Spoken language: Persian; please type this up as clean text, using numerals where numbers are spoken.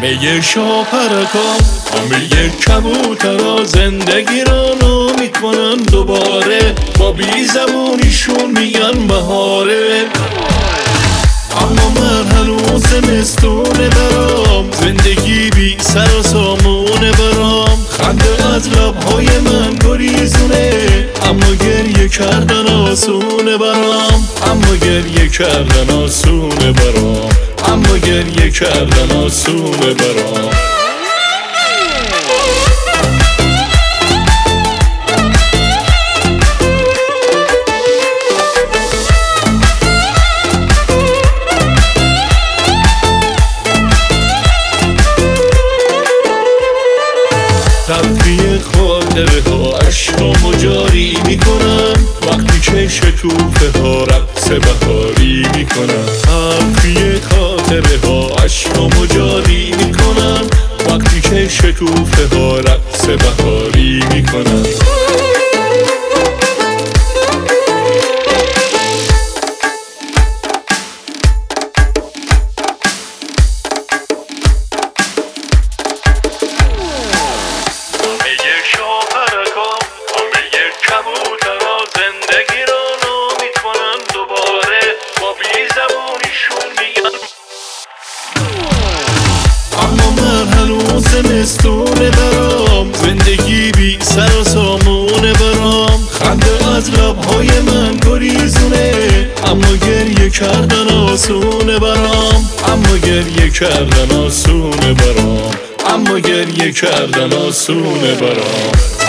همه شاپرکان، همه کبوترها زندگی را نامید کنن دوباره، با بی زبونیشون میگن بهاره. اما من هنوز زمستونه برام، زندگی بی سر و سامونه برام. خنده از لبهای من گریزونه، اما گریه کردن آسونه برام. اما گریه کردن آسونه برام. اما گریه کردن آسونه برام. تلخی خاطره ها عشقامو جاری میکنن، وقتی که شکوفه ها رقص بهاری میکنن. تلخی خاطره ها عشقامو جاری میکنن، وقتی که شکوفه ها رقص بهاری میکنن. زمستونه برام، زندگی بی سر و سامونه برام. خنده از لبهای من گریزونه، اما گریه کردن آسونه برام. اما گریه کردن آسونه برام. اما گریه کردن آسونه برام.